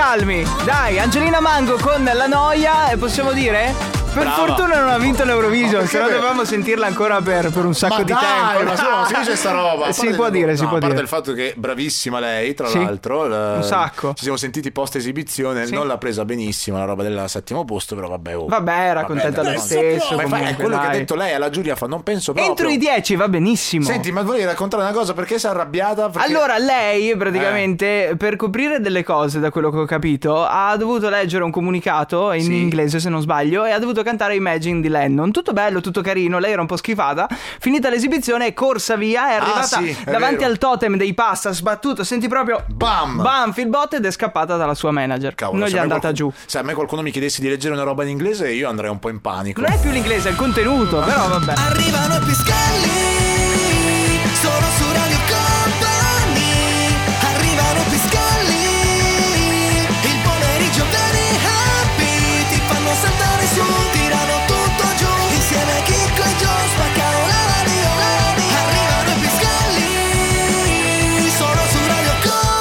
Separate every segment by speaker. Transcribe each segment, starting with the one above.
Speaker 1: calmi. Dai, Angelina Mango con La Noia, e possiamo dire? Per fortuna non ha vinto l'Eurovision, se no dovevamo sentirla ancora per un sacco di tempo.
Speaker 2: Ma non si dice sta roba.
Speaker 1: Si può dire, si può
Speaker 2: dire. A parte
Speaker 1: dire.
Speaker 2: il fatto che bravissima lei, tra l'altro.
Speaker 1: Un sacco.
Speaker 2: Ci siamo sentiti post esibizione, non l'ha presa benissimo la roba del settimo posto, però vabbè.
Speaker 1: Vabbè, era contenta lo stesso.
Speaker 2: Ma
Speaker 1: comunque,
Speaker 2: è quello
Speaker 1: dai.
Speaker 2: che ha detto lei alla giuria, non penso proprio.
Speaker 1: Entro i 10 va benissimo.
Speaker 2: Senti, ma volevi raccontare una cosa, perché si è arrabbiata? Perché...
Speaker 1: Allora, lei praticamente per coprire delle cose, da quello che ho capito, ha dovuto leggere un comunicato in inglese, se non sbaglio, e ha dovuto cantare Imagine di Lennon. Tutto bello, tutto carino, lei era un po' schifata. Finita l'esibizione è corsa via, è arrivata davanti al totem dei pass, ha sbattuto, senti proprio bam, il bot, ed è scappata dalla sua manager.
Speaker 2: Cavolo,
Speaker 1: non gli è andata giù.
Speaker 2: Se a me qualcuno mi chiedesse di leggere una roba in inglese, io andrei un po' in panico.
Speaker 1: Non è più l'inglese, è il contenuto, però vabbè.
Speaker 3: Arrivano i Piscalli, solo su Radio Company. Arrivano i Piscalli, il pomeriggio very happy. Ti fanno saltare su, tirano tutto giù. Insieme a Chicco e Gio spaccano la radio. Arrivano i Piscalli, solo su Radio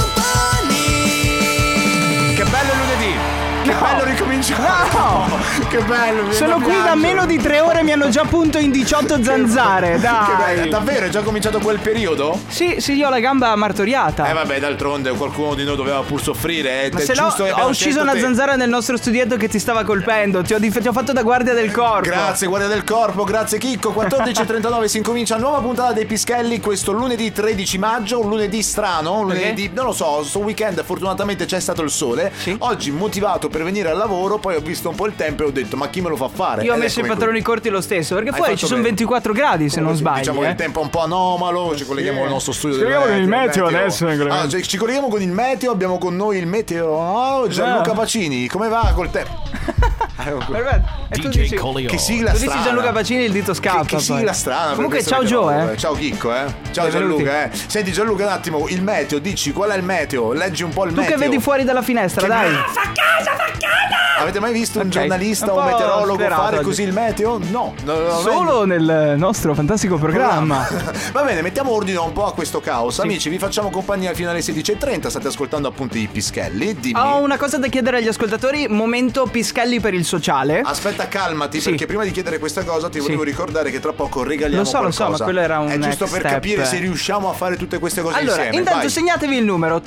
Speaker 3: Company.
Speaker 2: Che bello lunedì. Che bello ricominciare. Che bello.
Speaker 1: Sono qui da meno di 3 ore, mi hanno già punto in 18 zanzare. Dai.
Speaker 2: Davvero è già cominciato quel periodo?
Speaker 1: Sì, io ho la gamba martoriata.
Speaker 2: Vabbè, d'altronde qualcuno di noi doveva pur soffrire.
Speaker 1: Ma se no ho ucciso una zanzara nel nostro studietto che ti stava colpendo. Ti ho fatto da guardia del corpo.
Speaker 2: Grazie, guardia del corpo, grazie Chicco. 14:39 si incomincia nuova puntata dei Pischelli. Questo lunedì 13 maggio, un lunedì strano, un lunedì, non lo so, sto weekend fortunatamente c'è stato il sole. Oggi motivato per venire al lavoro, poi ho visto un po' il tempo e ho detto ma chi me lo fa fare?
Speaker 1: Io ho messo i pantaloni corti lo stesso, perché fuori ci sono 24 gradi, se non sbaglio.
Speaker 2: Diciamo che il tempo è un po' anomalo, ci colleghiamo al nostro studio.
Speaker 1: Ci colleghiamo con il meteo adesso.
Speaker 2: Ci colleghiamo con il meteo, abbiamo con noi il meteo Gianluca Pacini. Come va col tempo?
Speaker 1: Perfetto. E tu dici
Speaker 2: che sigla strana.
Speaker 1: dici Gianluca Pacini, il dito scappa.
Speaker 2: Che sigla strana.
Speaker 1: Comunque ciao Gio,
Speaker 2: Ciao Chicco, Ciao Gianluca, Senti Gianluca, un attimo, il meteo, dici qual è il meteo? Leggi un po' il meteo.
Speaker 1: Tu che vedi fuori dalla finestra, dai.
Speaker 3: Fa casa!
Speaker 2: Avete mai visto un giornalista o un meteorologo fare così il meteo? No.
Speaker 1: Solo nel nostro fantastico programma.
Speaker 2: Va bene, mettiamo ordine un po' a questo caos. Amici, vi facciamo compagnia fino alle 16:30. State ascoltando appunto i Pischelli. Dimmi.
Speaker 1: Ho una cosa da chiedere agli ascoltatori. Momento Pischelli per il sociale.
Speaker 2: Aspetta, calmati, perché prima di chiedere questa cosa ti volevo ricordare che tra poco regaliamo qualcosa.
Speaker 1: Lo so, ma quello era un
Speaker 2: è giusto per
Speaker 1: step.
Speaker 2: capire se riusciamo a fare tutte queste cose
Speaker 1: allora,
Speaker 2: insieme.
Speaker 1: Intanto
Speaker 2: vai.
Speaker 1: segnatevi il numero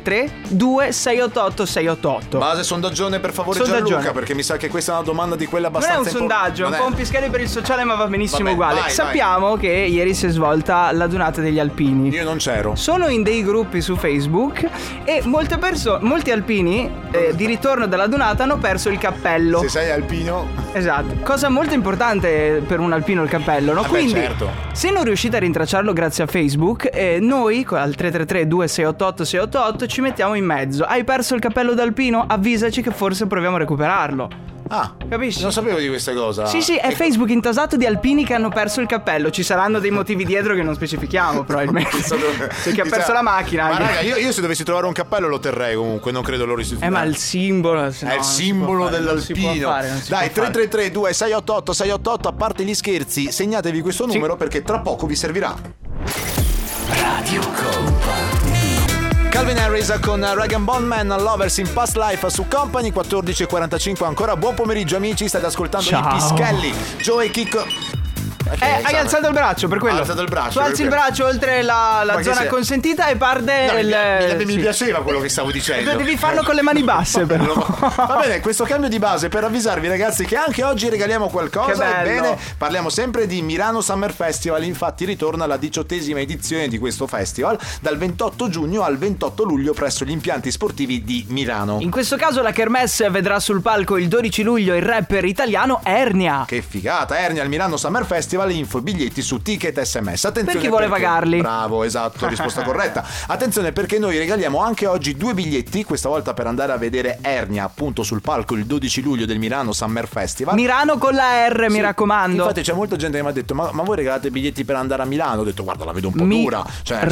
Speaker 1: 333-2688-688.
Speaker 2: Base sondaggione per favore Gianluca, perché mi sa che questa è una domanda di quella abbastanza
Speaker 1: non è un sondaggio, è un po' un Pischelli per il sociale, ma va benissimo uguale. Sappiamo che ieri si è svolta la donata degli alpini.
Speaker 2: Io non c'ero.
Speaker 1: Sono in dei gruppi su Facebook e molti alpini di ritorno dalla donata hanno perso il cappello.
Speaker 2: Se sei alpino.
Speaker 1: Esatto. Cosa molto importante per un alpino il cappello, no? Quindi
Speaker 2: certo.
Speaker 1: Se non riuscite a rintracciarlo grazie a Facebook, noi al 333-2688-688 ci mettiamo in mezzo. Hai perso il cappello d'alpino? Avvisaci che forse proviamo a recuperarlo.
Speaker 2: Capisci? Non sapevo di questa cosa.
Speaker 1: Sì, è Facebook intasato di alpini che hanno perso il cappello. Ci saranno dei motivi dietro che non specifichiamo, probabilmente. C'è chi ha perso la macchina.
Speaker 2: Ma raga, io se dovessi trovare un cappello lo terrei comunque, non credo lo restituirei.
Speaker 1: Ma il simbolo
Speaker 2: è il simbolo dell'alpino. Dai, 333-2688-688, a parte gli scherzi, segnatevi questo numero perché tra poco vi servirà.
Speaker 3: Radio Company.
Speaker 2: Calvin Harris con Rag & Bone Man, Lovers in Past Life su Company. 14:45 ancora. Buon pomeriggio amici, state ascoltando i Pischelli. Joe e Chicco.
Speaker 1: Hai alzato il braccio per quello.
Speaker 2: Ho alzato il braccio.
Speaker 1: Tu alzi il braccio oltre la zona consentita e parte
Speaker 2: mi piaceva quello che stavo dicendo.
Speaker 1: Devi farlo con le mani basse però.
Speaker 2: Va bene, questo cambio di base per avvisarvi ragazzi che anche oggi regaliamo qualcosa. Ebbene, parliamo sempre di Milano Summer Festival. Infatti ritorna la 18ª edizione di questo festival dal 28 giugno al 28 luglio presso gli impianti sportivi di Milano.
Speaker 1: In questo caso la Kermesse vedrà sul palco il 12 luglio il rapper italiano Ernia.
Speaker 2: Che figata, Ernia al Milano Summer Festival. Info, biglietti su Ticket SMS. Attenzione,
Speaker 1: per chi vuole pagarli.
Speaker 2: Bravo, esatto, risposta corretta. Attenzione perché noi regaliamo anche oggi 2 biglietti, questa volta per andare a vedere Ernia appunto sul palco il 12 luglio del Milano Summer Festival.
Speaker 1: Milano con la R, mi raccomando.
Speaker 2: Infatti c'è molta gente che mi ha detto ma voi regalate biglietti per andare a Milano? Ho detto guarda, la vedo un po' dura.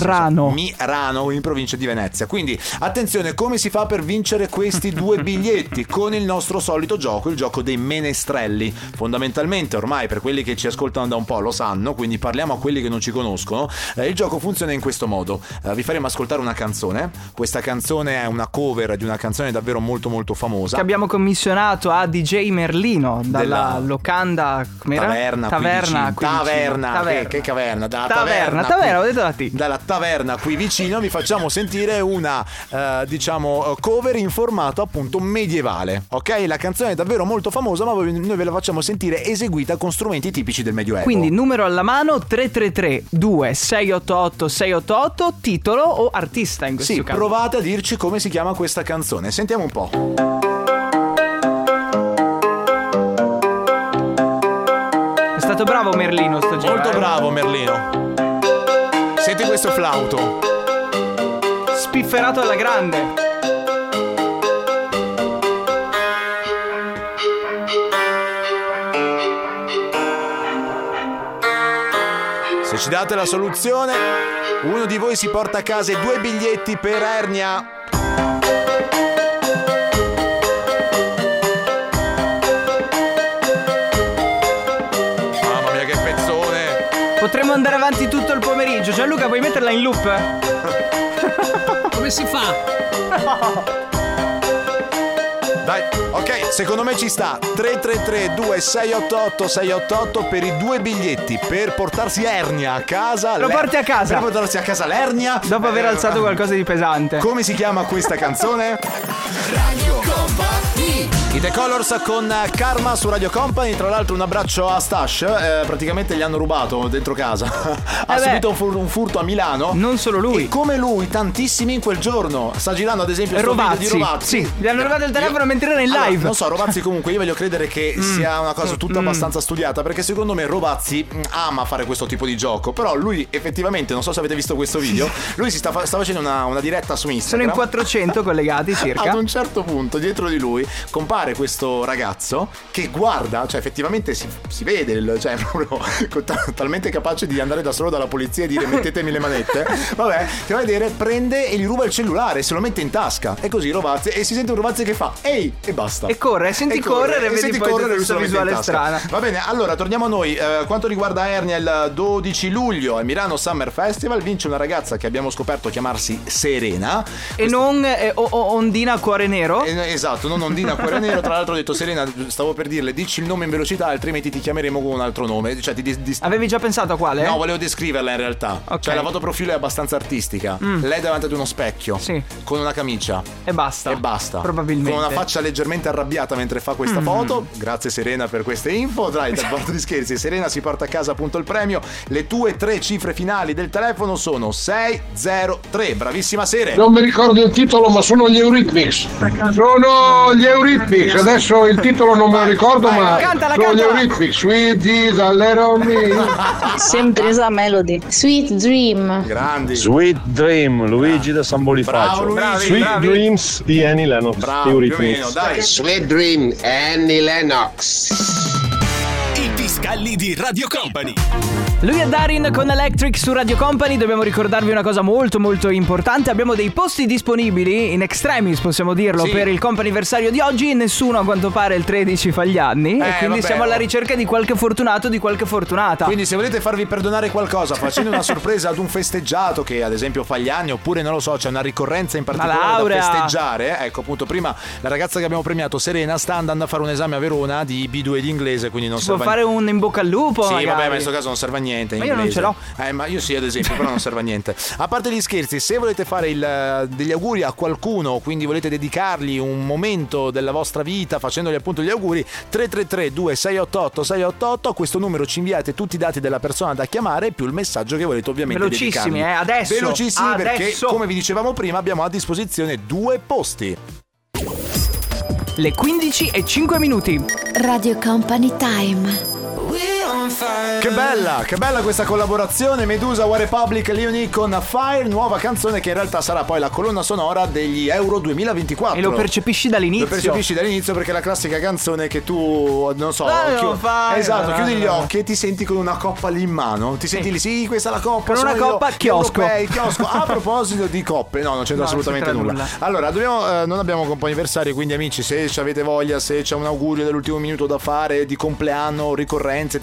Speaker 2: Milano in provincia di Venezia. Quindi attenzione, come si fa per vincere questi 2 biglietti? Con il nostro solito gioco, il gioco dei menestrelli. Fondamentalmente ormai per quelli che ci ascoltano da un po' lo sanno, quindi parliamo a quelli che non ci conoscono. Il gioco funziona in questo modo: vi faremo ascoltare una canzone. Questa canzone è una cover di una canzone davvero molto molto famosa
Speaker 1: che abbiamo commissionato a DJ Merlino dalla locanda, com'era?
Speaker 2: Taverna. Che caverna? Dalla taverna,
Speaker 1: ho detto la T.
Speaker 2: Dalla taverna qui vicino vi facciamo sentire una cover in formato appunto medievale. Ok, la canzone è davvero molto famosa, ma noi ve la facciamo sentire eseguita con strumenti tipici del Medioevo.
Speaker 1: Quindi numero alla mano 333 2688 688, titolo o artista in questo caso.
Speaker 2: Provate a dirci come si chiama questa canzone. Sentiamo un po'.
Speaker 1: È stato bravo Merlino sto giro.
Speaker 2: Molto bravo Merlino. Senti questo flauto.
Speaker 1: Spifferato alla grande.
Speaker 2: Se ci date la soluzione, uno di voi si porta a casa i 2 biglietti per Ernia. Mamma mia che pezzone.
Speaker 1: Potremmo andare avanti tutto il pomeriggio. Gianluca, puoi metterla in loop?
Speaker 4: Come si fa?
Speaker 2: Dai, ok, secondo me ci sta. 333 2688 688 per i 2 biglietti per portarsi Ernia a casa.
Speaker 1: Lo porti a casa?
Speaker 2: Per portarsi a casa l'Ernia
Speaker 1: dopo aver alzato qualcosa di pesante.
Speaker 2: Come si chiama questa canzone?
Speaker 3: Radio Company.
Speaker 2: I The Colors con Karma su Radio Company. Tra l'altro un abbraccio a Stash. Praticamente gli hanno rubato dentro casa. Ha subito un furto a Milano.
Speaker 1: Non solo lui.
Speaker 2: E come lui tantissimi in quel giorno. Sta girando ad esempio sto video di Rovazzi.
Speaker 1: Sì, gli hanno rubato il telefono mentre era in live.
Speaker 2: Allora, non so, Rovazzi comunque io voglio credere che sia una cosa tutta abbastanza studiata, perché secondo me Rovazzi ama fare questo tipo di gioco. Però lui effettivamente, non so se avete visto questo video, lui sta facendo una diretta su Instagram.
Speaker 1: Sono in 400 collegati circa.
Speaker 2: Ad un certo punto dietro di lui compare questo ragazzo che guarda, cioè effettivamente si vede, cioè è proprio talmente capace di andare da solo dalla polizia e dire mettetemi le manette. Vabbè, ti va a vedere, prende e gli ruba il cellulare, se lo mette in tasca. E così Rovazzi, e si sente un Rovazzi che fa ehi, e basta.
Speaker 1: E corre, senti correre e vedi poi questa visuale strana.
Speaker 2: Va bene, allora torniamo a noi. Quanto riguarda Ernia, il 12 luglio al Milano Summer Festival vince una ragazza che abbiamo scoperto chiamarsi Serena.
Speaker 1: E non Ondina Cuore Nero.
Speaker 2: Esatto, non Ondina Cuore Nero. Tra l'altro ho detto Serena, stavo per dirle dici il nome in velocità, altrimenti ti chiameremo con un altro nome. Cioè,
Speaker 1: avevi già pensato a quale?
Speaker 2: No, volevo descriverla in realtà.
Speaker 1: Okay.
Speaker 2: Cioè la foto profilo è abbastanza artistica. Lei davanti ad uno specchio,
Speaker 1: sì,
Speaker 2: con una camicia
Speaker 1: e basta.
Speaker 2: Probabilmente con una faccia leggermente arrabbiata mentre fa questa foto. Grazie Serena per queste info. Dai, dal porto di scherzi, Serena si porta a casa appunto il premio. Le tue 3 cifre finali del telefono sono 603. Bravissima Sere.
Speaker 5: Non mi ricordo il titolo, ma sono gli Eurythmics. Sono gli Eurythmics. Adesso il titolo non me lo ricordo, ma sono gli Eurythmics. Sweet is a little me.
Speaker 6: Sempre esa melody. Sweet Dream.
Speaker 2: Grandi.
Speaker 7: Sweet Dream, Luigi da San Bonifacio. Sweet Dreams di Annie Lennox.
Speaker 2: Bravo, più o meno, dai.
Speaker 5: Sweet Dream, Annie Lennox.
Speaker 3: I Piscalli di Radio Company.
Speaker 1: Lui è Darin con Electric su Radio Company. Dobbiamo ricordarvi una cosa molto molto importante. Abbiamo dei posti disponibili in extremis, possiamo dirlo, sì, per il comp'anniversario di oggi. Nessuno a quanto pare il 13 fa gli anni e quindi siamo alla ricerca di qualche fortunato, di qualche fortunata.
Speaker 2: Quindi se volete farvi perdonare qualcosa facendo una sorpresa ad un festeggiato che ad esempio fa gli anni, oppure non lo so, c'è una ricorrenza in particolare da festeggiare. Ecco appunto, prima la ragazza che abbiamo premiato, Serena, sta andando a fare un esame a Verona di B2 di inglese, quindi non serve.
Speaker 1: Può fare un in bocca al lupo.
Speaker 2: Sì,
Speaker 1: magari.
Speaker 2: vabbè, ma in questo caso non serve a niente.
Speaker 1: Ma io non ce l'ho.
Speaker 2: Ma io sì, ad esempio, però non serve a niente. A parte gli scherzi, se volete fare degli auguri a qualcuno, quindi volete dedicargli un momento della vostra vita facendogli appunto gli auguri, 333 2688 688, a questo numero ci inviate tutti i dati della persona da chiamare più il messaggio che volete ovviamente
Speaker 1: velocissimi,
Speaker 2: dedicargli.
Speaker 1: Adesso.
Speaker 2: Velocissimi,
Speaker 1: adesso.
Speaker 2: Perché come vi dicevamo prima abbiamo a disposizione 2 posti.
Speaker 1: Le 15:05.
Speaker 6: Radio Company Time.
Speaker 2: Che bella questa collaborazione Medusa, War Republic, Leonie con Fire, nuova canzone che in realtà sarà poi la colonna sonora degli Euro 2024.
Speaker 1: E lo percepisci dall'inizio.
Speaker 2: Lo percepisci dall'inizio perché è la classica canzone che tu, non so, chiudi gli occhi e ti senti con una coppa lì in mano. Ti senti lì, sì, questa è la coppa.
Speaker 1: Con una coppa, chiosco.
Speaker 2: A proposito di coppe, no, non c'entra assolutamente nulla. Allora, non abbiamo comp'anniversario, quindi amici, se avete voglia, se c'è un augurio dell'ultimo minuto da fare, di compleanno, ricorrenze tipo matrimonio,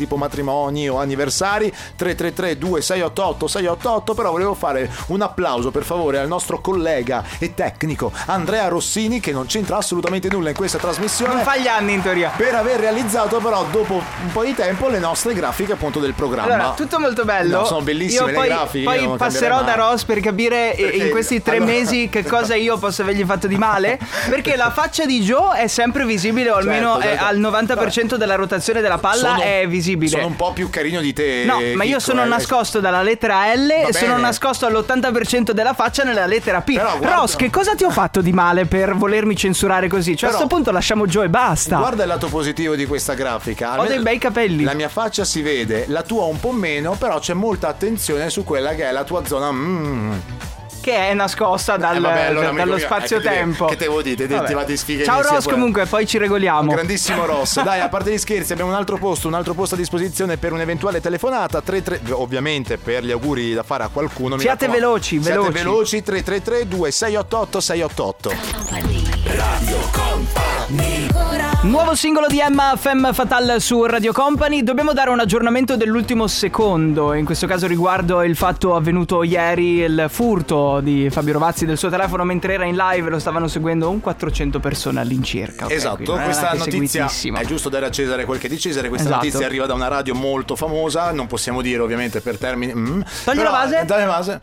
Speaker 2: matrimoni o anniversari. 333 2688 688. Però volevo fare un applauso per favore al nostro collega e tecnico Andrea Rossini, che non c'entra assolutamente nulla in questa trasmissione,
Speaker 1: non fa gli anni in teoria,
Speaker 2: per aver realizzato però dopo un po' di tempo le nostre grafiche appunto del programma.
Speaker 1: Allora, tutto molto bello.
Speaker 2: No, sono bellissime le grafiche.
Speaker 1: Poi passerò da Ross per capire in questi 3 mesi che cosa io posso avergli fatto di male, perché la faccia di Joe è sempre visibile, o almeno
Speaker 2: certo.
Speaker 1: Al 90% della rotazione della palla è visibile.
Speaker 2: Sono un po' più carino di te.
Speaker 1: No, ma io sono nascosto dalla lettera L e sono nascosto all'80% della faccia nella lettera P.
Speaker 2: Però, guarda,
Speaker 1: Ross, che cosa ti ho fatto di male per volermi censurare così? Cioè, a questo punto lasciamo Joe e basta.
Speaker 2: Guarda il lato positivo di questa grafica.
Speaker 1: Ho dei bei capelli.
Speaker 2: La mia faccia si vede, la tua un po' meno, però c'è molta attenzione su quella che è la tua zona
Speaker 1: che è nascosta dallo spazio-tempo.
Speaker 2: Che te vuoi dire? Ti va di sfighe.
Speaker 1: Ciao Ross, comunque poi ci regoliamo.
Speaker 2: Un grandissimo Ross. Dai, a parte gli scherzi, abbiamo un altro posto a disposizione per un'eventuale telefonata. Ovviamente per gli auguri da fare a qualcuno.
Speaker 1: Siate veloci.
Speaker 2: 333 2688 688.
Speaker 3: Radio Company.
Speaker 1: Nuovo singolo di Emma, Femme Fatale su Radio Company. Dobbiamo dare un aggiornamento dell'ultimo secondo, in questo caso riguardo il fatto avvenuto ieri, il furto di Fabio Rovazzi del suo telefono mentre era in live. Lo stavano seguendo un 400 persone all'incirca.
Speaker 2: Esatto, questa notizia è giusto dare a Cesare quel che è di Cesare. Questa notizia arriva da una radio molto famosa, non possiamo dire ovviamente per termini.
Speaker 1: Togli la base.
Speaker 2: Dai la base.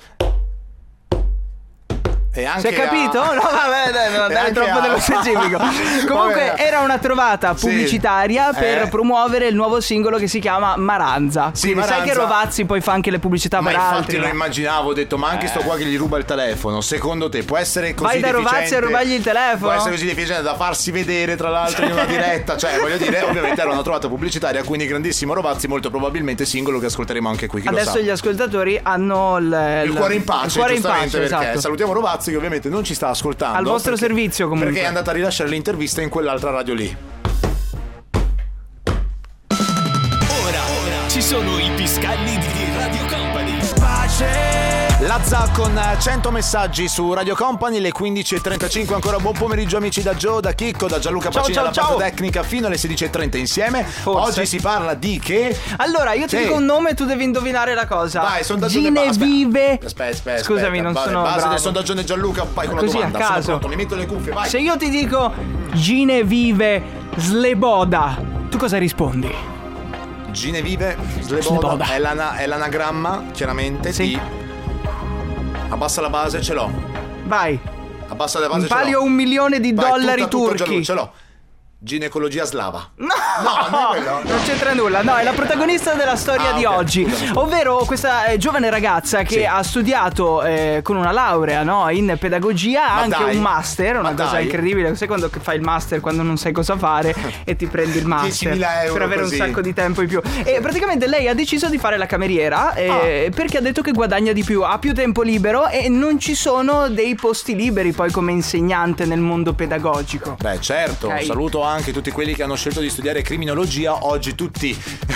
Speaker 2: E anche
Speaker 1: si è capito? No, vabbè, non dai troppo dello specifico. Comunque era una trovata pubblicitaria per promuovere il nuovo singolo che si chiama Maranza.
Speaker 2: Sì, Maranza.
Speaker 1: Sai che Rovazzi poi fa anche le pubblicità per altri.
Speaker 2: Infatti lo immaginavo, ho detto ma anche sto qua che gli ruba il telefono. Secondo te può essere così
Speaker 1: vai da Rovazzi a rubargli il telefono?
Speaker 2: Può essere così difficile da farsi vedere tra l'altro in una diretta? Cioè voglio dire, ovviamente era una trovata pubblicitaria, quindi grandissimo Rovazzi, molto probabilmente singolo che ascolteremo anche qui.
Speaker 1: Adesso gli ascoltatori hanno il
Speaker 2: cuore in pace, giustamente, perché
Speaker 1: esatto.
Speaker 2: Salutiamo Rovazzi che ovviamente non ci sta ascoltando.
Speaker 1: Al vostro servizio comunque.
Speaker 2: Perché è andata a rilasciare l'intervista in quell'altra radio lì.
Speaker 3: Ora ci sono i piscalli di Radio Company.
Speaker 2: Lazza con 100 messaggi su Radio Company, le 15:35. Ancora buon pomeriggio amici da Joe, da Chicco, da Gianluca Pacini alla parte tecnica fino alle 16:30 insieme. Forse. Oggi si parla di che?
Speaker 1: Allora io ti dico un nome e tu devi indovinare la cosa.
Speaker 2: Vai, sondaggio
Speaker 1: Genevieve.
Speaker 2: Aspetta.
Speaker 1: Scusami, non sono
Speaker 2: base
Speaker 1: bravo.
Speaker 2: del sondaggio di Gianluca, fai con la
Speaker 1: così
Speaker 2: domanda.
Speaker 1: a caso.
Speaker 2: Sono pronto, mi metto le cuffie, vai.
Speaker 1: Se io ti dico Genevieve Sleboda, tu cosa rispondi?
Speaker 2: Genevieve Sleboda è l'anagramma, chiaramente,
Speaker 1: sì.
Speaker 2: di abbassa la base, ce l'ho.
Speaker 1: Vai.
Speaker 2: Abbassa la base,
Speaker 1: in palio $1 milione
Speaker 2: vai,
Speaker 1: turchi.
Speaker 2: Ce l'ho. Ginecologia slava.
Speaker 1: No, non c'entra nulla. No, è la protagonista della storia di oggi.
Speaker 2: Scusami.
Speaker 1: Ovvero questa giovane ragazza che ha studiato con una laurea, no, in pedagogia, anche un master, una cosa incredibile. Sai quando fai il master quando non sai cosa fare e ti prendi il master
Speaker 2: 10.000 euro
Speaker 1: per avere
Speaker 2: così.
Speaker 1: un sacco di tempo in più. E praticamente lei ha deciso di fare la cameriera perché ha detto che guadagna di più, ha più tempo libero e non ci sono dei posti liberi poi come insegnante nel mondo pedagogico.
Speaker 2: Beh, certo, saluto anche tutti quelli che hanno scelto di studiare criminologia, oggi tutti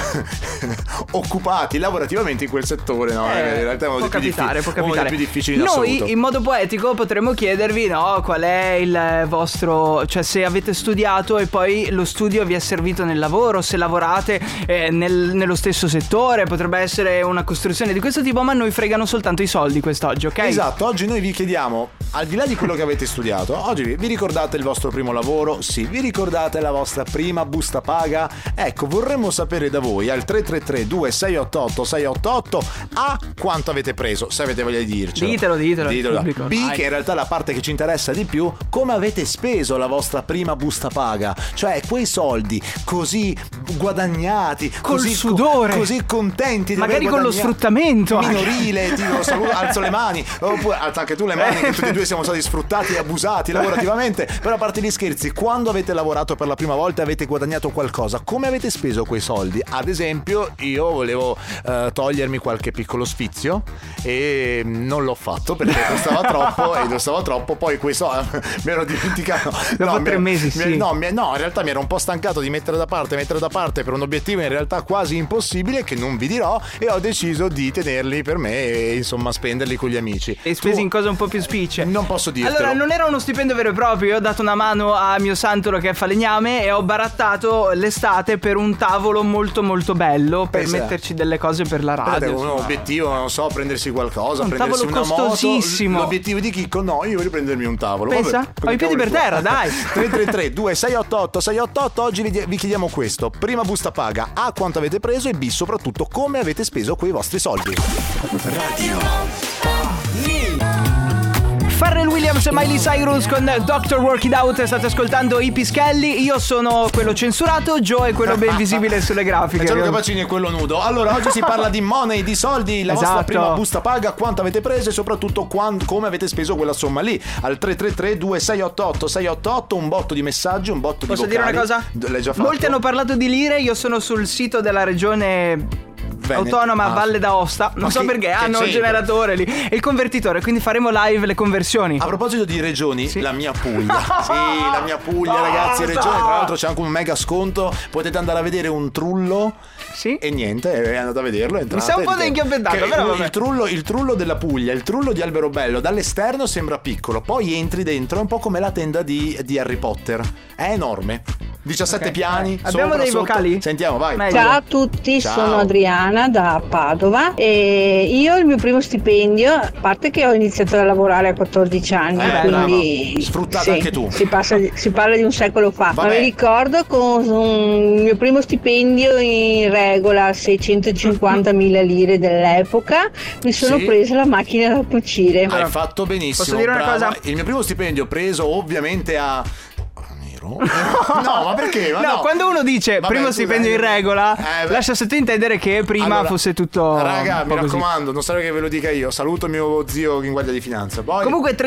Speaker 2: occupati lavorativamente in quel settore, no? In realtà è uno dei più difficili in assoluto.
Speaker 1: Noi in modo poetico potremmo chiedervi, no, qual è il vostro, cioè se avete studiato e poi lo studio vi è servito nel lavoro, se lavorate nello stesso settore, potrebbe essere una costruzione di questo tipo, ma a noi fregano soltanto i soldi quest'oggi, ok?
Speaker 2: Esatto, oggi noi vi chiediamo, al di là di quello che avete studiato, oggi vi ricordate il vostro primo lavoro? Sì, vi ricordate la vostra prima busta paga? Ecco, vorremmo sapere da voi al 333 2688 688 A quanto avete preso, se avete voglia di dircelo.
Speaker 1: Ditelo.
Speaker 2: B, che in realtà è la parte che ci interessa di più, come avete speso la vostra prima busta paga? Cioè quei soldi così guadagnati,
Speaker 1: col
Speaker 2: così
Speaker 1: sudore,
Speaker 2: così contenti di
Speaker 1: magari con lo sfruttamento
Speaker 2: minorile, alzo le mani, oppure alza anche tu le mani, che tutti e due siamo stati sfruttati e abusati lavorativamente. Però a parte gli scherzi, quando avete lavorato per la prima volta avete guadagnato qualcosa, come avete speso quei soldi? Ad esempio io volevo togliermi qualche piccolo sfizio e non l'ho fatto perché costava troppo, poi quei soldi mi ero dimenticato
Speaker 1: dopo 3 mesi.
Speaker 2: No, in realtà mi ero un po' stancato di mettere da parte per un obiettivo in realtà quasi impossibile che non vi dirò, e ho deciso di tenerli per me e insomma spenderli con gli amici.
Speaker 1: E spesi in cose un po' più spicce.
Speaker 2: Non posso dirtelo.
Speaker 1: Allora, non era uno stipendio vero e proprio, io ho dato una mano a mio santolo che è falegname falegname e ho barattato l'estate per un tavolo molto molto bello per metterci delle cose per la radio.
Speaker 2: Un obiettivo, non so, prendersi qualcosa,
Speaker 1: un
Speaker 2: prendersi
Speaker 1: tavolo
Speaker 2: una
Speaker 1: costosissimo.
Speaker 2: moto. L'obiettivo di Chicco, no, io voglio prendermi un tavolo.
Speaker 1: Pensa?
Speaker 2: Vabbè,
Speaker 1: ho i piedi per terra, dai.
Speaker 2: 333 2688 688. Oggi vi chiediamo questo: prima busta paga, A, quanto avete preso, e B, soprattutto come avete speso quei vostri soldi.
Speaker 1: Pharrell Williams e Miley Cyrus con Dr. Work It Out. State ascoltando i Pischelli. Io sono quello censurato, Joe è quello ben visibile sulle grafiche.
Speaker 2: Gianluca Pacini è quello nudo. Allora, oggi si parla di money, di soldi. La vostra prima busta paga, quanto avete preso e soprattutto come avete speso quella somma lì. Al 333 2688 688. Un botto di messaggi, un botto
Speaker 1: Posso
Speaker 2: di vocali.
Speaker 1: dire una cosa?
Speaker 2: L'hai già fatto?
Speaker 1: Molti hanno parlato di lire. Io sono sul sito della regione autonoma Valle d'Aosta. Non so perché hanno il generatore lì e il convertitore, quindi faremo live le conversioni.
Speaker 2: A proposito di regioni, la mia Puglia. Sì, la mia Puglia, ragazzi, regione. Tra l'altro c'è anche un mega sconto. Potete andare a vedere un trullo.
Speaker 1: Sì.
Speaker 2: E niente, è andato a vederlo.
Speaker 1: Mi sa un po' inchioppettato, però
Speaker 2: il trullo della Puglia, il trullo di Alberobello, dall'esterno sembra piccolo, poi entri dentro, è un po' come la tenda di Harry Potter. È enorme. 17 piani.
Speaker 1: Abbiamo dei vocali?
Speaker 2: Sentiamo, vai.
Speaker 6: Ciao a tutti, sono Adriana da Padova e io il mio primo stipendio, a parte che ho iniziato a lavorare a 14 anni, quindi
Speaker 2: sfruttata anche tu.
Speaker 6: Si parla di un secolo fa. Ma mi ricordo con il mio primo stipendio in regola 650.000 lire dell'epoca mi sono presa la macchina da cucire.
Speaker 2: Hai fatto benissimo.
Speaker 1: Posso dire una cosa?
Speaker 2: Il mio primo stipendio preso ovviamente a No, ma perché?
Speaker 1: No, quando uno dice primo stipendio in regola, lascia sottintendere che prima fosse tutto.
Speaker 2: Raga, mi raccomando, non serve che ve lo dica io. Saluto mio zio in guardia di finanza. Poi
Speaker 1: comunque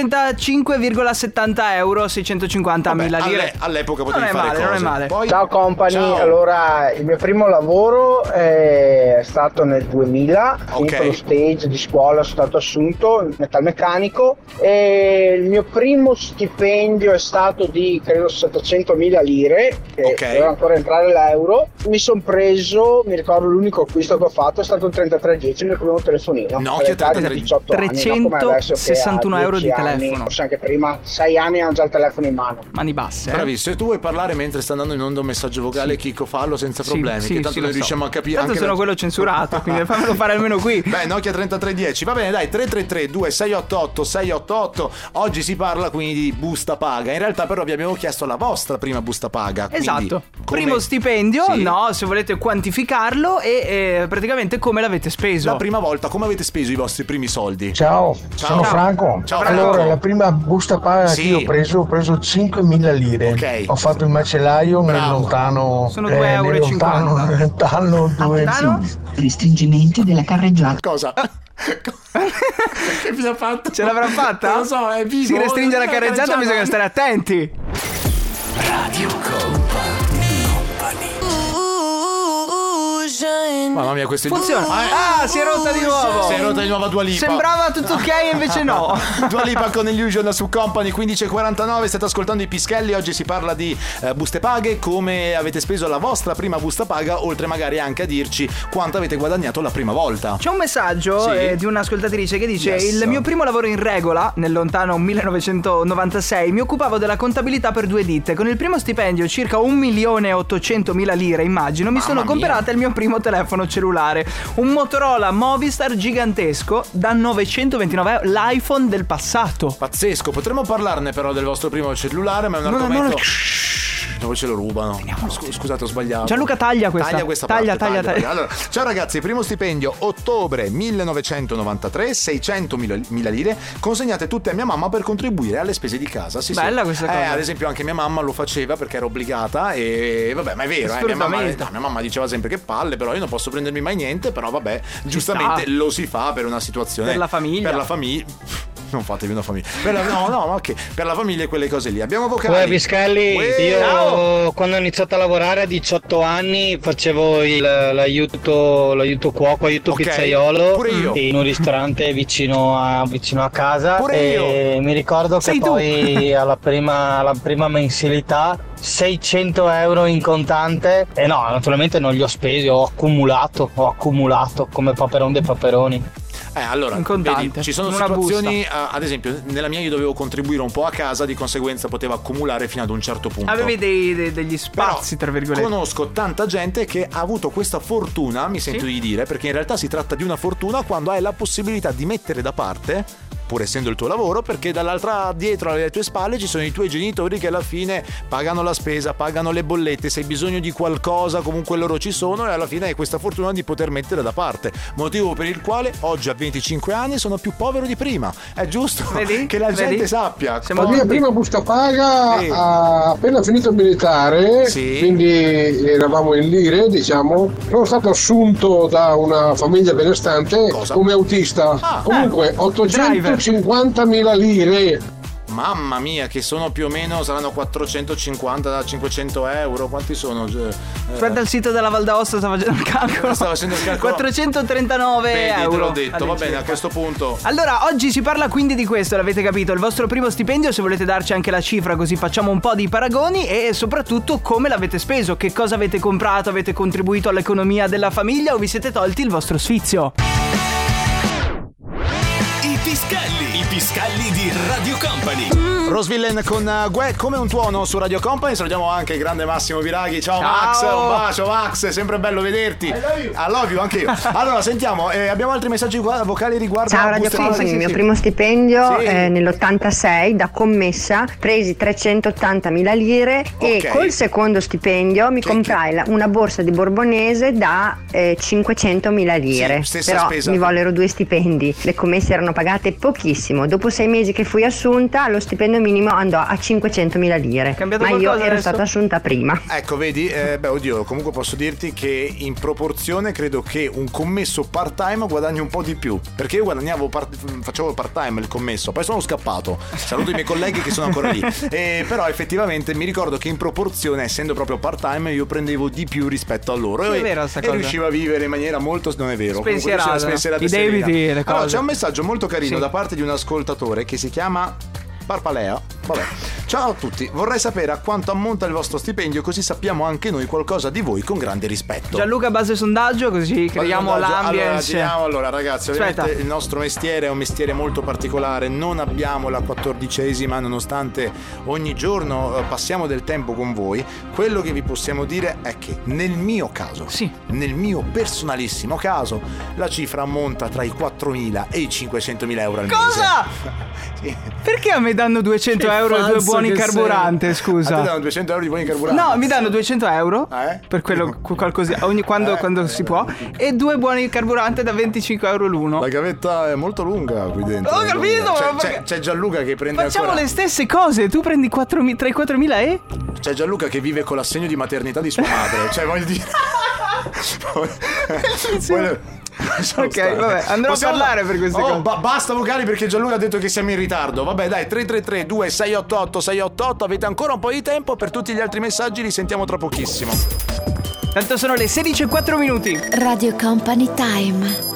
Speaker 1: 335,70 euro, 650.000 lire.
Speaker 2: All'epoca potevi fare cose.
Speaker 1: Non è male.
Speaker 8: Poi, ciao company, allora il mio primo lavoro è stato nel 2000, finito lo stage di scuola, sono stato assunto metalmeccanico e il mio primo stipendio è stato di credo 700.000 lire, che doveva ancora entrare l'euro. Mi sono preso, mi ricordo l'unico acquisto che ho fatto è stato il 3310, il mio primo telefonino.
Speaker 2: Nokia
Speaker 1: 361 euro di telefono.
Speaker 8: Forse anche prima, 6 anni hanno già il telefono in mano.
Speaker 1: Mani basse.
Speaker 2: Bravissimo. Se tu vuoi parlare mentre sta andando in onda un messaggio vocale, Chicco, fallo senza problemi, che tanto noi riusciamo a capire.
Speaker 1: Tanto sono quello censurato, quindi fammelo fare almeno qui.
Speaker 2: Beh, Nokia 3310. Va bene, dai, 333 2688 688. Oggi si parla quindi di busta paga. In realtà però vi abbiamo chiesto la vostra prima busta paga.
Speaker 1: Esatto. Primo stipendio, no, se volete quantificarlo e praticamente come l'avete speso.
Speaker 2: La prima volta, come avete speso i vostri primi soldi?
Speaker 5: Ciao. Sono Franco.
Speaker 2: Ciao Franco.
Speaker 5: Allora, la prima busta paga che io ho preso 5.000 lire. Ho fatto il macellaio nel lontano.
Speaker 1: Sono 2,50 euro.
Speaker 5: Lontano 2
Speaker 9: Restringimenti della carreggiata.
Speaker 2: Cosa? Che fine ha fatto?
Speaker 1: Ce l'avrà fatta?
Speaker 2: Non lo so, è vivo.
Speaker 1: Si restringe la carreggiata, bisogna stare attenti.
Speaker 3: Radio Company.
Speaker 2: Mamma mia, questo
Speaker 1: funziona. Si è rotta di nuovo.
Speaker 2: Si è rotta di nuovo Dua Lipa.
Speaker 1: Sembrava tutto ok e invece no.
Speaker 2: Dua Lipa con Illusion su Company. 15:49. State ascoltando i Pischelli. Oggi si parla di buste paghe, come avete speso la vostra prima busta paga, oltre magari anche a dirci quanto avete guadagnato la prima volta.
Speaker 1: C'è un messaggio di un'ascoltatrice che dice: il mio primo lavoro in regola nel lontano 1996 mi occupavo della contabilità per 2 ditte. Con il primo stipendio circa 1.800.000 lire, immagino, mi sono comprata il mio primo telefono cellulare, un Motorola Movistar gigantesco da 929 euro, l'iPhone del passato.
Speaker 2: Pazzesco. Potremmo parlarne però del vostro primo cellulare, ma è un argomento dove ce lo rubano. Scusate, ho sbagliato.
Speaker 1: Gianluca, taglia questa. Taglia.
Speaker 2: Allora, ciao ragazzi, primo stipendio ottobre 1993, 600.000 lire consegnate tutte a mia mamma per contribuire alle spese di casa.
Speaker 1: Bella questa cosa.
Speaker 2: Ad esempio anche mia mamma lo faceva perché era obbligata e vabbè, ma è vero, mia mamma diceva sempre che palle, però io non posso prendermi mai niente, però vabbè, giustamente lo si fa per una situazione,
Speaker 1: per la famiglia.
Speaker 2: Non fatevi una famiglia. Per la famiglia e quelle cose lì. Abbiamo vocali.
Speaker 10: Uè Pischelli, io quando ho iniziato a lavorare a 18 anni facevo l'aiuto cuoco, aiuto pizzaiolo in un ristorante vicino a casa. E mi ricordo che poi alla prima mensilità 600 euro in contante e no, naturalmente non li ho spesi, ho accumulato come Paperon dei Paperoni.
Speaker 2: Allora,
Speaker 1: in contante,
Speaker 2: vedi, ci sono situazioni, ad esempio, nella mia io dovevo contribuire un po' a casa, di conseguenza potevo accumulare fino ad un certo punto.
Speaker 1: Avevi degli spazi, tra virgolette.
Speaker 2: Conosco tanta gente che ha avuto questa fortuna, mi sento di dire, perché in realtà si tratta di una fortuna quando hai la possibilità di mettere da parte, pur essendo il tuo lavoro, perché dall'altra, dietro alle tue spalle ci sono i tuoi genitori che alla fine pagano la spesa, pagano le bollette, se hai bisogno di qualcosa comunque loro ci sono, e alla fine hai questa fortuna di poter mettere da parte, motivo per il quale oggi a 25 anni sono più povero di prima. È giusto che la gente sappia.
Speaker 5: La mia prima busta paga ha appena finito il militare, quindi eravamo in lire, diciamo. Sono stato assunto da una famiglia benestante come autista. Comunque 850.000 lire.
Speaker 2: Mamma mia, che sono più o meno, saranno 450-500 euro. Quanti sono?
Speaker 1: Aspetta, il sito della Val d'Aosta sta facendo il calcolo. 439 euro.
Speaker 2: Te l'ho detto, va bene, a questo punto.
Speaker 1: Allora, oggi si parla quindi di questo, l'avete capito, il vostro primo stipendio, se volete darci anche la cifra così facciamo un po' di paragoni, e soprattutto come l'avete speso, che cosa avete comprato, avete contribuito all'economia della famiglia o vi siete tolti il vostro sfizio.
Speaker 11: I Piscalli di Radio Company.
Speaker 2: Rosvillain con Gue, come un tuono su Radio Company. Salutiamo anche il grande Massimo Viraghi. Ciao Max, un bacio Max, è sempre bello vederti. I love you anche io. Allora sentiamo, abbiamo altri messaggi vocali riguardo.
Speaker 12: Ciao Radio Company, il mio primo stipendio nell'86 da commessa presi 380.000 lire e col secondo stipendio mi comprai una borsa di Borbonese da 500.000 lire. Però spesa. Mi vollero 2 stipendi, le commesse erano pagate pochissimo. Dopo 6 mesi che fui assunta, lo stipendio minimo andò a 500.000 lire. Ma io ero stata assunta prima.
Speaker 2: Ecco, vedi, oddio, comunque posso dirti che in proporzione credo che un commesso part time guadagni un po' di più, perché io facevo part time il commesso, poi sono scappato. Saluto i miei colleghi che sono ancora lì. Però effettivamente mi ricordo che in proporzione, essendo proprio part time, io prendevo di più rispetto a loro.
Speaker 1: È vero sta cosa.
Speaker 2: Riuscivo a vivere in maniera molto, non è vero,
Speaker 1: spensierata, i debiti, le cose.
Speaker 2: Allora, c'è un messaggio molto carino da parte di un ascoltatore che si chiama Parpalea. Vabbè. Ciao a tutti, vorrei sapere a quanto ammonta il vostro stipendio, così sappiamo anche noi qualcosa di voi con grande rispetto.
Speaker 1: Gianluca, base sondaggio, così creiamo l'ambience.
Speaker 2: Allora ragazzi, ovviamente il nostro mestiere è un mestiere molto particolare, non abbiamo la 14ª nonostante ogni giorno passiamo del tempo con voi. Quello che vi possiamo dire è che nel mio caso, nel mio personalissimo caso, la cifra ammonta tra i 4.000 e i 500.000 euro al mese.
Speaker 1: Cosa? Perché a me danno 200 euro e 2 buoni carburante, scusa?
Speaker 2: A te danno 200 euro di buoni carburante?
Speaker 1: No, mi danno 200 euro per quello qualcosa quando si può, e 2 buoni carburante da 25 euro l'uno.
Speaker 2: La gavetta è molto lunga qui dentro.
Speaker 1: Ho capito,
Speaker 2: c'è Gianluca che prende
Speaker 1: facciamo le stesse cose, tu prendi tra i 4.000 e?
Speaker 2: C'è Gianluca che vive con l'assegno di maternità di sua madre. Cioè voglio dire
Speaker 1: Ok, vabbè, andrò a parlare per queste cose.
Speaker 2: Basta vocali perché Gianluca ha detto che siamo in ritardo. Vabbè, dai, 333-2688-688. Avete ancora un po' di tempo. Per tutti gli altri messaggi li sentiamo tra pochissimo.
Speaker 1: Tanto sono le 16:04.
Speaker 13: Radio Company Time.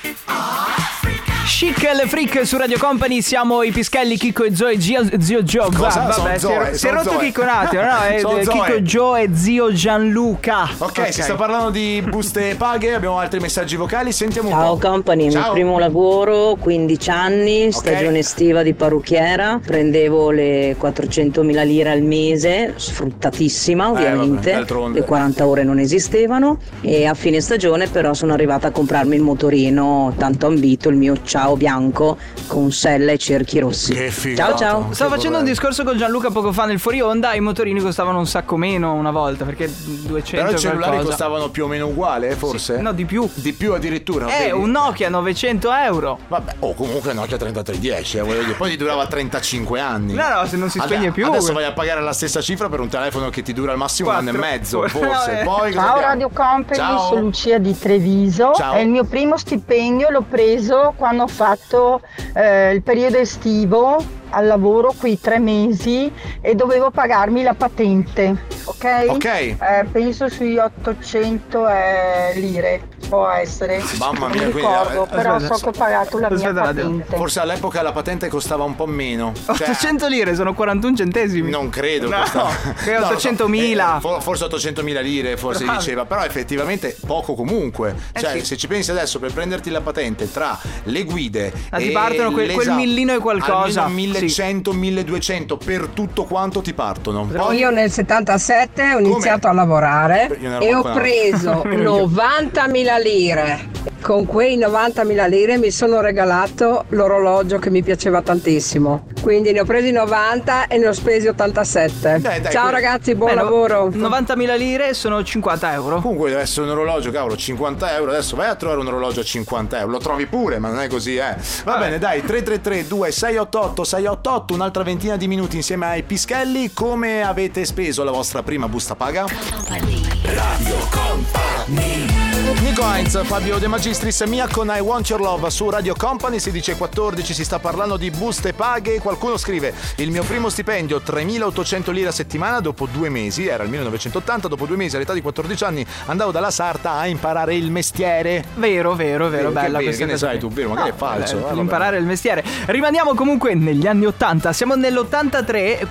Speaker 1: Chic e le freak su Radio Company, siamo i Piscalli, Chicco e Zoe, zio Gio. Vabbè, si è rotto Chicco un attimo, no? Chicco, Joe e zio Gianluca.
Speaker 2: Ok, si sta parlando di buste paghe, abbiamo altri messaggi vocali, sentiamo un po'.
Speaker 14: Ciao Company, il mio primo lavoro, 15 anni, stagione estiva di parrucchiera, prendevo le 400.000 lire al mese, sfruttatissima ovviamente, le 40 ore non esistevano, e a fine stagione però sono arrivata a comprarmi il motorino tanto ambito, il mio Ciao bianco con sella e cerchi rossi.
Speaker 2: Che figata.
Speaker 14: Ciao.
Speaker 1: Stavo facendo un discorso con Gianluca poco fa nel fuori onda. I motorini costavano un sacco meno una volta, perché 200.
Speaker 2: Però i cellulari costavano più o meno uguale, forse?
Speaker 1: Sì, no, di più.
Speaker 2: Di più addirittura.
Speaker 1: Un Nokia 900 euro.
Speaker 2: Vabbè, comunque Nokia 3310, voglio dire. Poi ti durava 35 anni.
Speaker 1: No, se non si spegne più.
Speaker 2: Adesso vai a pagare la stessa cifra per un telefono che ti dura al massimo 1 anno e mezzo, forse. Poi
Speaker 15: ciao Radio Company, sono Lucia di Treviso.
Speaker 2: Ciao.
Speaker 15: Il mio primo stipendio l'ho preso quando ho fatto il periodo estivo al lavoro, qui 3 mesi, e dovevo pagarmi la patente, ok? Penso sui 800 lire può essere.
Speaker 2: Mamma mia,
Speaker 15: non ricordo, però so che ho pagato la mia patente.
Speaker 2: Forse all'epoca la patente costava un po' meno.
Speaker 1: 800 lire sono 41 centesimi.
Speaker 2: Non credo.
Speaker 1: No, che 800.000.
Speaker 2: Forse 800.000 lire, forse diceva, però effettivamente poco comunque. Cioè, se ci pensi adesso, per prenderti la patente tra le guide.
Speaker 1: Ti partono quel millino e qualcosa.
Speaker 2: Almeno 1100, 1200 per tutto quanto ti partono.
Speaker 16: Poi io nel 77 ho iniziato a lavorare e ho preso 90.000 lire. Con quei 90.000 lire mi sono regalato l'orologio che mi piaceva tantissimo. Quindi ne ho presi 90 e ne ho spesi 87.
Speaker 2: Dai,
Speaker 16: ciao ragazzi, buon lavoro.
Speaker 1: 90.000 lire sono 50 euro.
Speaker 2: Comunque deve essere un orologio, cavolo, 50 euro. Adesso vai a trovare un orologio a 50 euro. Lo trovi pure, ma non è così, Va bene, dai, 333-2688-688. Un'altra ventina di minuti insieme ai Pischelli. Come avete speso la vostra prima busta paga?
Speaker 11: Radio Company.
Speaker 2: Nico Heinz, Fabio De Magistris, Mia con I Want Your Love su Radio Company. 16:14, si sta parlando di buste paghe. Qualcuno scrive: il mio primo stipendio 3.800 lire a settimana dopo 2 mesi, era il 1980, dopo 2 mesi all'età di 14 anni andavo dalla sarta a imparare il mestiere.
Speaker 1: Vero, bella
Speaker 2: che
Speaker 1: questa
Speaker 2: ne sai tu, vero? Magari è falso.
Speaker 1: Imparare il mestiere. Rimaniamo comunque negli anni 80, siamo nell'83,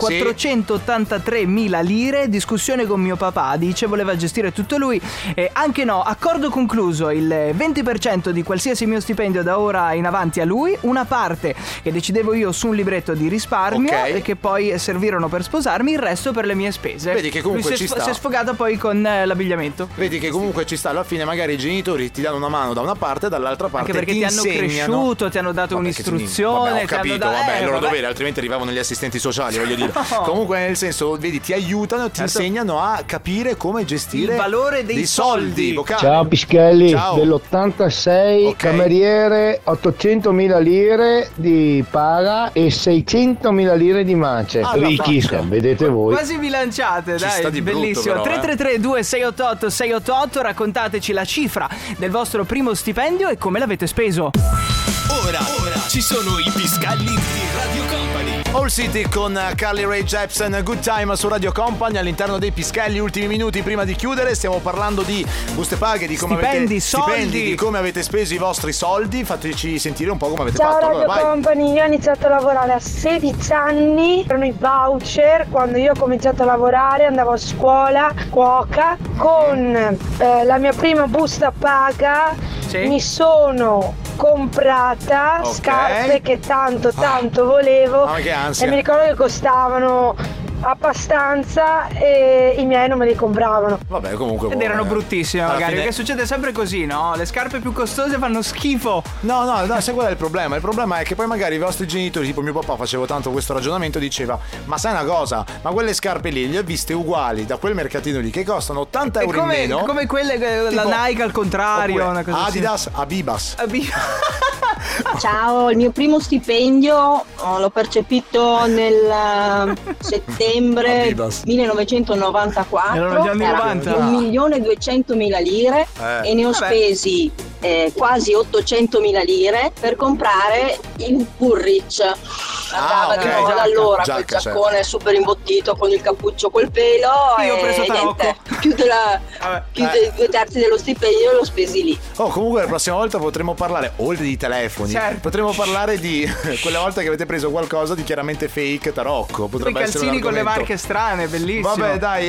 Speaker 1: 483.000 lire, discussione con mio papà, dice voleva gestire tutto lui, anche no, accordo concluso, il 20% di qualsiasi mio stipendio da ora in avanti a lui, una parte che decidevo io su un libretto di risparmio e che poi servirono per sposarmi, il resto per le mie spese.
Speaker 2: Vedi che comunque
Speaker 1: si è sfogata poi con l'abbigliamento.
Speaker 2: Vedi che comunque ci sta, alla fine magari i genitori ti danno una mano da una parte e dall'altra parte
Speaker 1: anche perché ti hanno cresciuto, ti hanno dato un'istruzione,
Speaker 2: ho capito, vabbè, è il loro dovere, altrimenti arrivavano gli assistenti sociali, voglio dire. Comunque nel senso, vedi, ti aiutano, ti insegnano a capire come gestire
Speaker 1: il valore dei soldi.
Speaker 5: Ciao Pischelli, dell'86, cameriere, 800.000 lire di paga e 600.000 lire di mace. Ricchissimo, vedete voi.
Speaker 1: Quasi bilanciate, dai, bellissimo. 333-2688-688, raccontateci la cifra del vostro primo stipendio e come l'avete speso.
Speaker 11: Ora ci sono i Pischelli di Radio Company.
Speaker 2: All City con Carly Rae Jepsen, Good Time su Radio Company. All'interno dei Pischelli, ultimi minuti prima di chiudere, stiamo parlando di buste paghe, di come stipendi, di come avete speso i vostri soldi. Fateci sentire un po' come avete fatto.
Speaker 17: Ciao Radio Company, io ho iniziato a lavorare a 16 anni, erano i voucher. Quando io ho cominciato a lavorare andavo a scuola, cuoca, con la mia prima busta paga mi sono comprata scarpe che tanto volevo e mi ricordo che costavano abbastanza e i miei non me li compravano.
Speaker 2: Vabbè, comunque
Speaker 1: ed erano bruttissime magari, perché succede sempre così, no? Le scarpe più costose fanno schifo.
Speaker 2: No, sai qual è il problema? Il problema è che poi magari i vostri genitori, tipo mio papà faceva tanto questo ragionamento, diceva: ma sai una cosa, ma quelle scarpe lì le ho viste uguali da quel mercatino lì che costano 80 euro in meno,
Speaker 1: come quelle tipo, la Nike al contrario, una cosa
Speaker 2: Adidas, Abibas.
Speaker 18: Ciao, il mio primo stipendio l'ho percepito nel settembre 1994,
Speaker 1: erano già anni 90.
Speaker 18: 1.200.000 lire e ne ho spesi quasi 800.000 lire per comprare il Purrich. Andava di moda allora, quel giaccone super imbottito con il cappuccio col pelo.
Speaker 1: Io ho preso
Speaker 18: niente, più dei 2/3 dello stipendio l'ho spesi lì.
Speaker 2: Comunque la prossima volta potremo parlare, oltre di telefoni, potremmo parlare di quella volta che avete preso qualcosa di chiaramente fake tarocco. Potrebbe essere un
Speaker 1: con le marche strane, bellissimo.
Speaker 2: Vabbè, dai,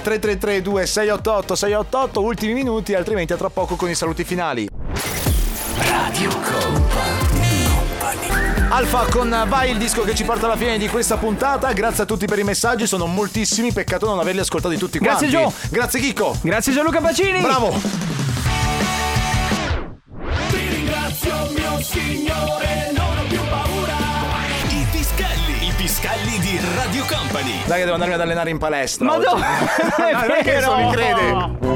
Speaker 2: 333-2688-688, ultimi minuti, altrimenti a tra poco con i saluti finali.
Speaker 11: Radio Company.
Speaker 2: Alfa con Vai, il disco che ci porta alla fine di questa puntata. Grazie a tutti per i messaggi, sono moltissimi, peccato non averli ascoltati tutti quanti.
Speaker 1: Grazie Gio.
Speaker 2: Grazie Chicco.
Speaker 1: Grazie Gianluca Pacini.
Speaker 2: Bravo.
Speaker 11: Ti ringrazio mio signore, non ho più paura. I Pischelli di Radio Company.
Speaker 2: Dai che devo andarmi ad allenare in palestra.
Speaker 1: Ma
Speaker 2: oggi.
Speaker 1: no,
Speaker 2: non è che non mi crede.